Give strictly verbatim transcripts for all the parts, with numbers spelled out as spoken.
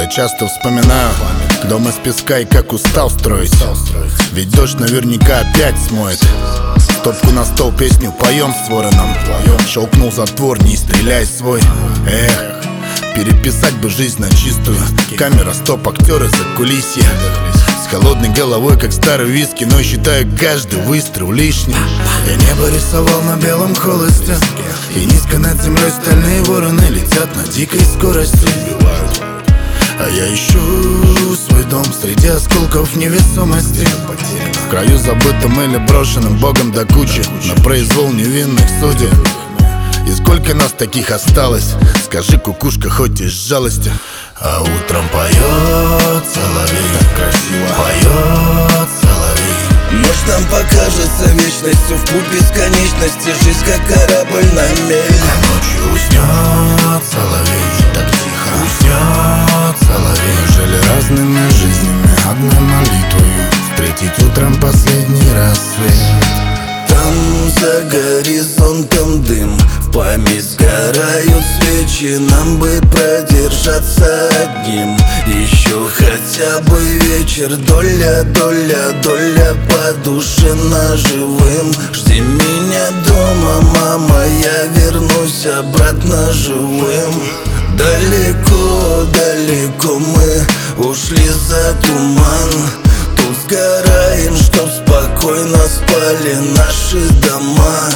Я часто вспоминаю дом из песка и как устал строить. Ведь дождь наверняка опять смоет. Стопку на стол, песню поем с вороном. Щелкнул затвор, не стреляй свой. Эх, переписать бы жизнь на чистую. Камера, стоп, актеры за кулисье. С холодной головой, как старый виски, но считаю каждый выстрел лишний. Я небо рисовал на белом холсте, и низко над землей стальные вороны летят на дикой скорости. А я ищу свой дом среди осколков невесомости, в краю забытым или брошенным богом до кучи, на произвол невинных судеб. И сколько нас таких осталось? Скажи, кукушка, хоть из жалости. А утром поет соловей, так красиво поет соловей. Может, нам покажется вечностью в путь бесконечности, жизнь как корабль на мель. А ночью уснет соловей, так тихо уснет соловей. Жили разными жизнями, одной молитвою встретить утром последний рассвет. Там за горизонтом дым, в память сгорают свечи. Нам бы продержаться одним еще хотя бы вечер. Доля, доля, доля по душе наживым. Жди меня дома, мама, я вернусь обратно живым. Далеко, далеко мы ушли за туман. Тут сгораем, чтоб спокойно спали наши дома.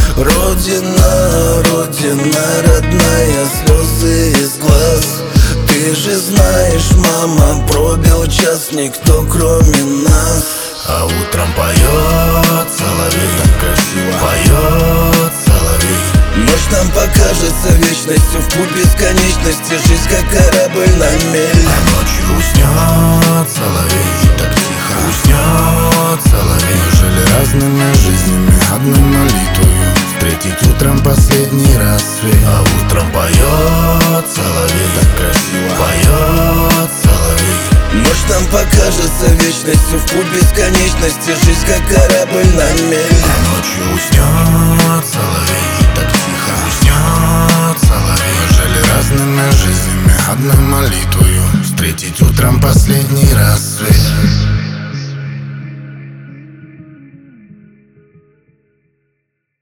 Родина, родина родная, слезы из глаз. Ты же знаешь, мама, пробил час никто кроме нас. А утром поет соловей, так красиво поет соловей. Может, нам покажется вечностью в путь бесконечности, жизнь как корабль на мель. А ночью уснет соловей, так тихо уснет соловей. Жили разными жизнями, одной молитвою встретить утром последний рассвет. А утром поет соловей, так красиво поет соловей. Может, нам покажется вечностью в путь бесконечности, жизнь как корабль на мель. А ночью уснет соловей, так тихо уснет соловей. Жили разными жизнями, одной молитвою встретить утром последний рассвет.